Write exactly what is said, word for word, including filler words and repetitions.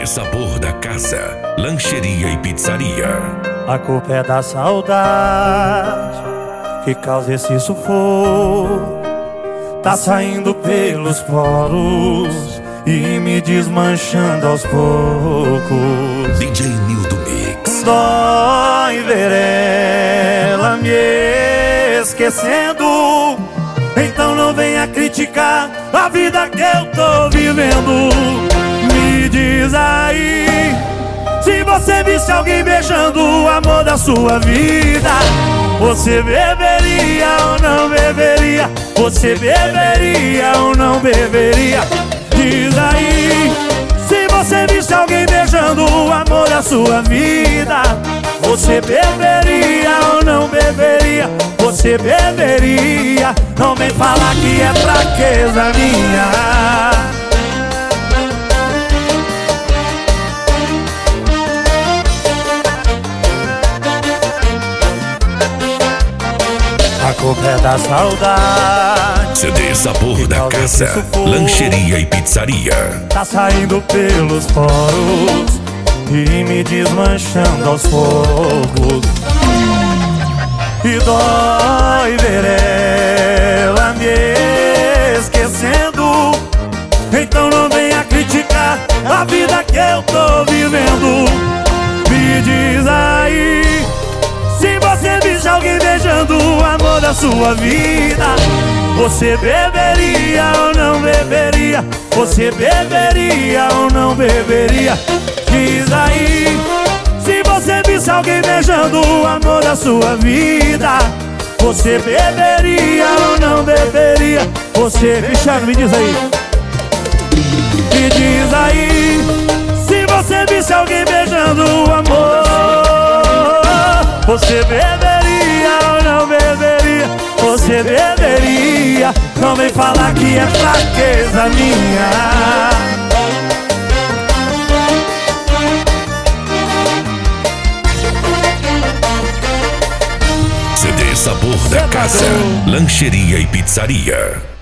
dê sabor da casa, lancheria e pizzaria. A culpa é da saudade que causa esse sufoco. Tá saindo pelos poros e me desmanchando aos poucos. D J Nildo Mix. Dói ver ela me esquecendo, então não venha criticar a vida que eu tô vivendo. Me diz aí, se você visse alguém beijando o amor da sua vida, você beberia ou não beberia? Você beberia ou não beberia? Diz aí, se você visse alguém beijando o amor da sua vida, você beberia ou não beberia? Você beberia? Não vem falar que é fraqueza minha. A culpa é da saudade. C D Sabor da Casa, lancheria e pizzaria. Tá saindo pelos poros e me desmanchando aos poucos. E dói ver ela me esquecendo, então não venha criticar a vida que eu tô vivendo. Me diz aí, se você visse alguém beijando o amor da sua vida, você beberia ou não beberia? Você beberia ou não beberia? Diz aí, se você visse alguém beijando o amor da sua vida, você beberia ou não beberia? Você, Cristiano, me diz aí. Me diz aí, se você visse alguém beijando o amor, você beberia ou não beberia? Você beberia? Não vem falar que é fraqueza minha. C D Sabor da Casa, lancheria e pizzaria.